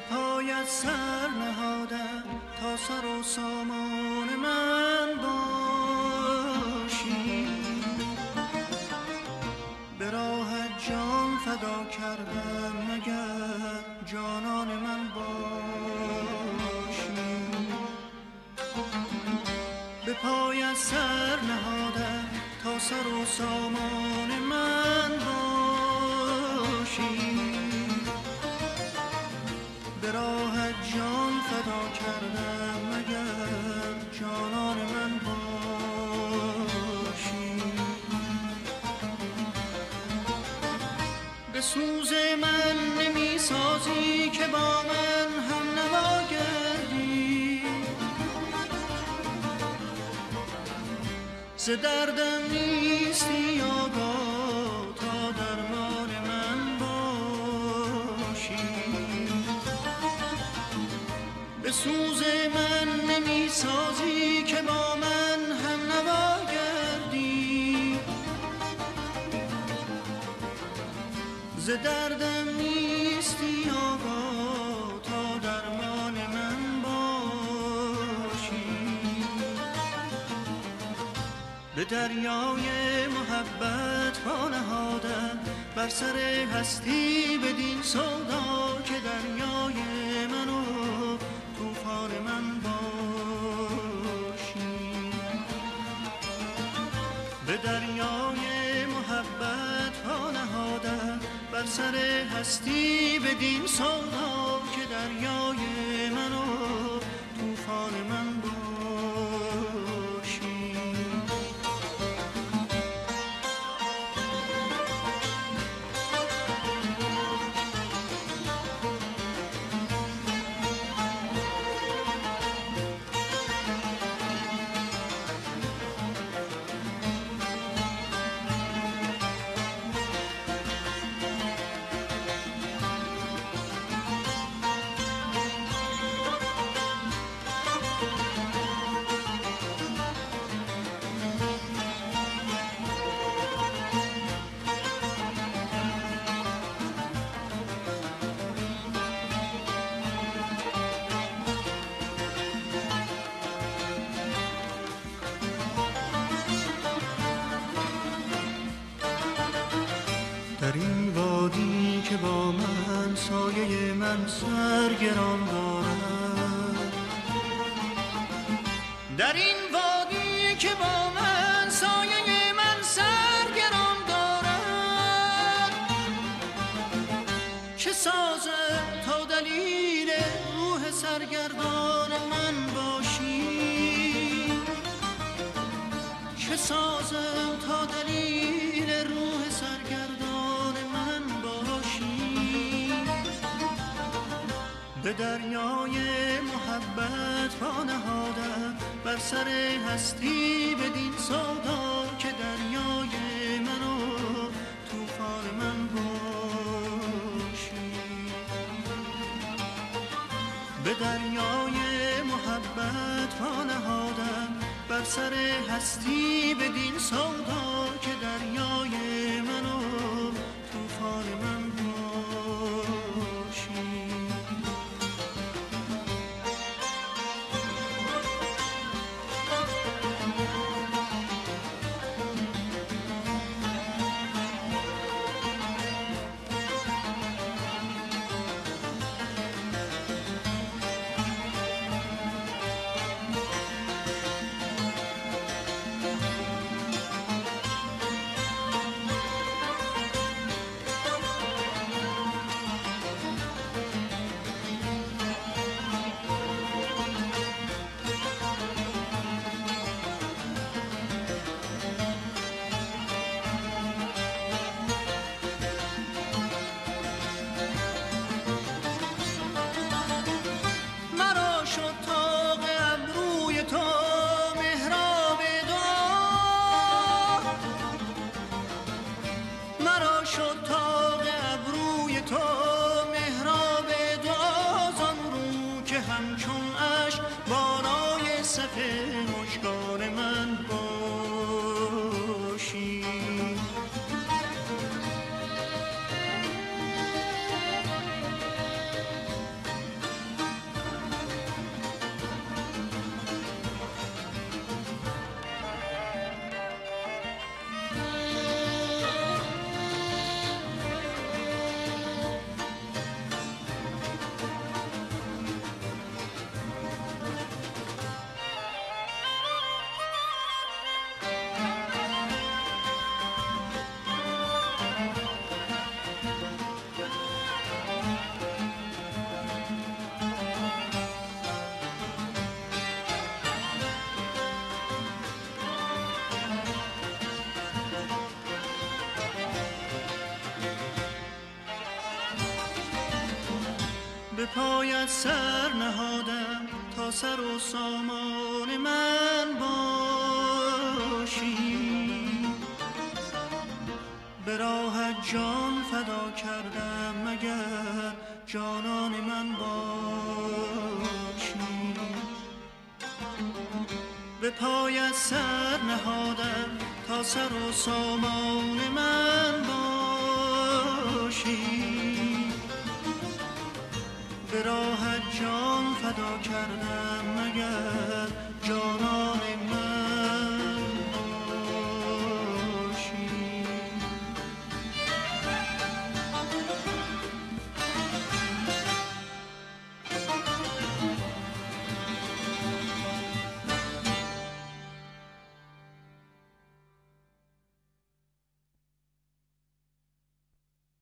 پایت سر نهادم تا سر و سامان من باشی، به راهت جان فدا کردم مگر جانان من باشی. به پایت سر نهادم تا سر و سامان من باشی، به راهت جان فدا کردم مگر جانان من باشی. به سوز من نمی سازی که با من هم نوا گردی، ز دردم نیستی آگاه تا درمان من باشی. به سوز من نمی سازی که با من هم نوا گردی، ز دردم نیستی آگاه تا درمان من باشی. به دریای محبت پا نهادم بر سر هستی بدین سودا که دریای من و طوفان من باشی. به دریای محبت پا نهادم بر سر هستی بدین سودا که دریای من و طوفان من باشی. در این وادی که با من سایه من سرگران دارد، در این وادی که با من سایه من سرگران دارد، چه سازم تا دلیل روح سرگردان من باشی، چه سازم تا دلیل روح سرگردان من باشی. به دریای محبت پا نهادم بر سر هستی بدین سودا که دریای من و طوفان من باشی. به دریای محبت پا نهادم بر سر هستی بدین سودا که دریای من و طوفان من باشی. به پایت سر نهادم تا سر و سامان من باشی. به راهت جان فدا کردم مگر جانان من باشی. به پایت سر نهادم تا سر و سامان من